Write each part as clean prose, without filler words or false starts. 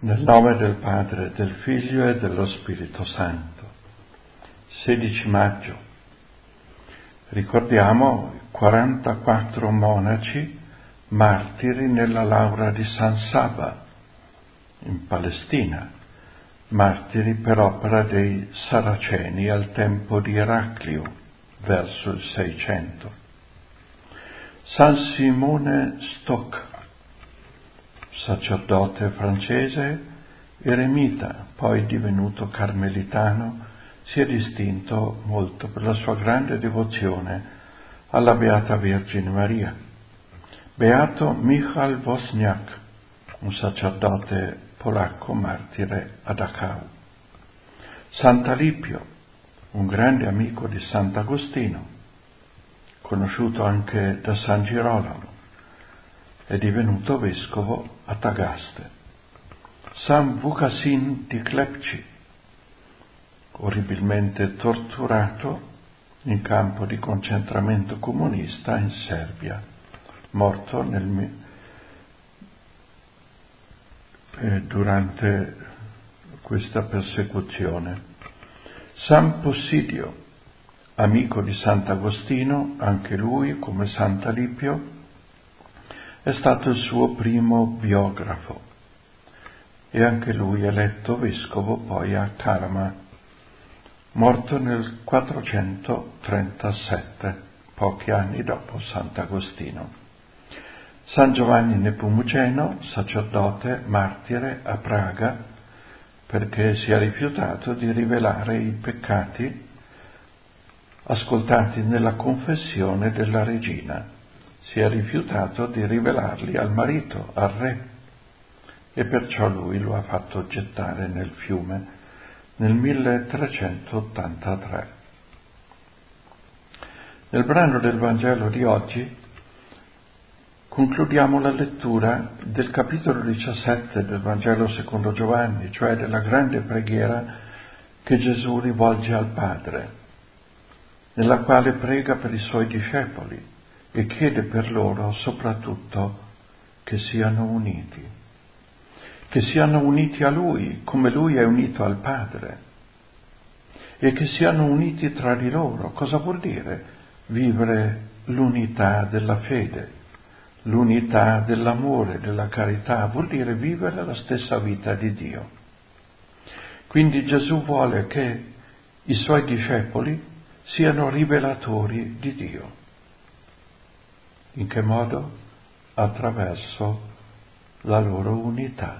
Nel nome del Padre, del Figlio e dello Spirito Santo. 16 maggio. Ricordiamo 44 monaci martiri nella laura di San Saba, in Palestina, martiri per opera dei Saraceni al tempo di Eraclio, verso il 600. San Simone Stock, sacerdote francese, eremita, poi divenuto carmelitano, si è distinto molto per la sua grande devozione alla Beata Vergine Maria. Beato Michał Wozniak, un sacerdote polacco martire a Dachau. Sant'Alipio, un grande amico di Sant'Agostino, conosciuto anche da San Girolamo, è divenuto vescovo a Tagaste. San Vukasin di Klepci, orribilmente torturato in campo di concentramento comunista in Serbia, morto durante questa persecuzione. San Possidio, amico di Sant'Agostino, anche lui, come Sant'Alipio, è stato il suo primo biografo e anche lui eletto vescovo poi a Karama, morto nel 437, pochi anni dopo Sant'Agostino. San Giovanni Nepomuceno, sacerdote martire a Praga, perché si è rifiutato di rivelare i peccati ascoltati nella confessione della regina. Si è rifiutato di rivelarli al marito, al re, e perciò lui lo ha fatto gettare nel fiume nel 1383. Nel brano del Vangelo di oggi concludiamo la lettura del capitolo 17 del Vangelo secondo Giovanni, cioè della grande preghiera che Gesù rivolge al Padre, nella quale prega per i suoi discepoli e chiede per loro soprattutto che siano uniti a Lui come Lui è unito al Padre, e che siano uniti tra di loro. Cosa vuol dire vivere l'unità della fede, l'unità dell'amore, della carità? Vuol dire vivere la stessa vita di Dio. Quindi Gesù vuole che i Suoi discepoli siano rivelatori di Dio. In che modo? Attraverso la loro unità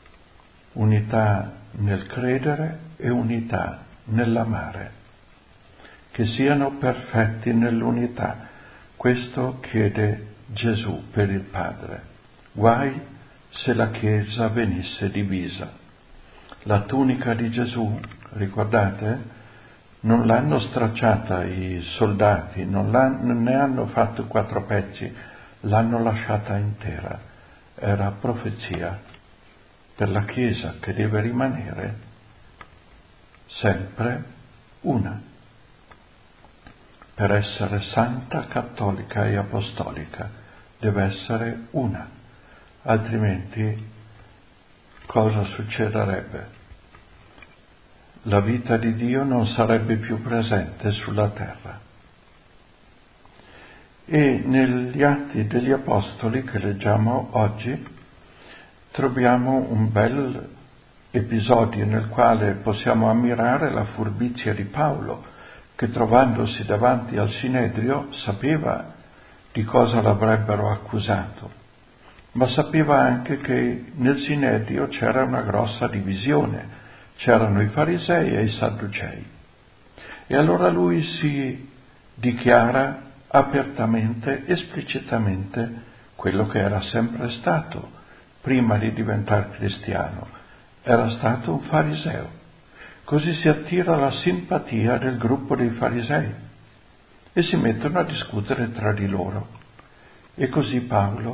nel credere e unità nell'amare, che siano perfetti nell'unità. Questo chiede Gesù per il Padre. Guai se la Chiesa venisse divisa. La tunica di Gesù, ricordate? Non l'hanno stracciata i soldati, non ne hanno fatto 4 pezzi, l'hanno lasciata intera. Era profezia per la Chiesa che deve rimanere sempre una, per essere santa, cattolica e apostolica. Deve essere una, altrimenti cosa succederebbe? La vita di Dio non sarebbe più presente sulla terra. E negli Atti degli Apostoli che leggiamo oggi troviamo un bel episodio nel quale possiamo ammirare la furbizia di Paolo, che trovandosi davanti al Sinedrio sapeva di cosa l'avrebbero accusato, ma sapeva anche che nel Sinedrio c'era una grossa divisione. C'erano i farisei e i sadducei. E allora lui si dichiara apertamente, esplicitamente, quello che era sempre stato prima di diventare cristiano. Era stato un fariseo. Così si attira la simpatia del gruppo dei farisei e si mettono a discutere tra di loro. E così Paolo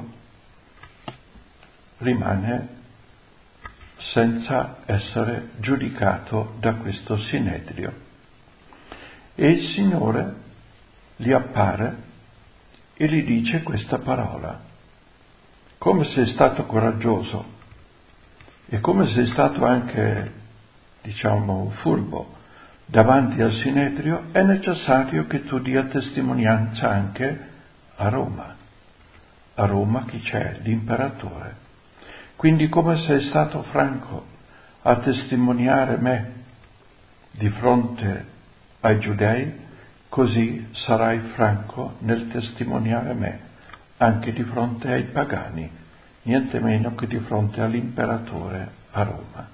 rimane senza essere giudicato da questo Sinedrio. E il Signore gli appare e gli dice questa parola: come sei stato coraggioso E come sei stato anche, diciamo, furbo davanti al Sinedrio, è necessario che tu dia testimonianza anche a Roma. A Roma chi c'è? L'imperatore. Quindi come sei stato franco a testimoniare me di fronte ai giudei, così sarai franco nel testimoniare me anche di fronte ai pagani, niente meno che di fronte all'imperatore a Roma.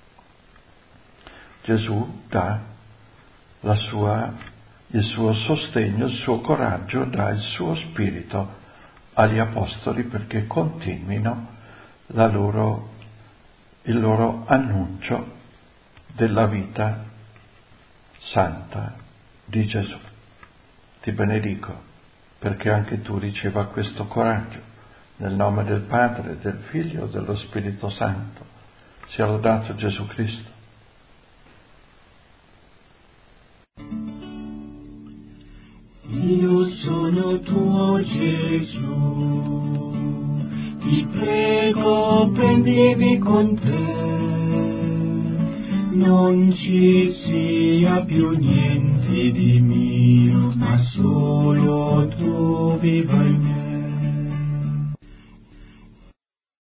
Gesù dà il suo sostegno, il suo coraggio, dà il suo spirito agli apostoli perché continuino il loro annuncio della vita santa di Gesù. Ti benedico perché anche tu riceva questo coraggio nel nome del Padre, del Figlio e dello Spirito Santo. Sia lodato Gesù Cristo. Io sono tuo Gesù, ti prego prendimi con te, non ci sia più niente di mio, ma solo tu viva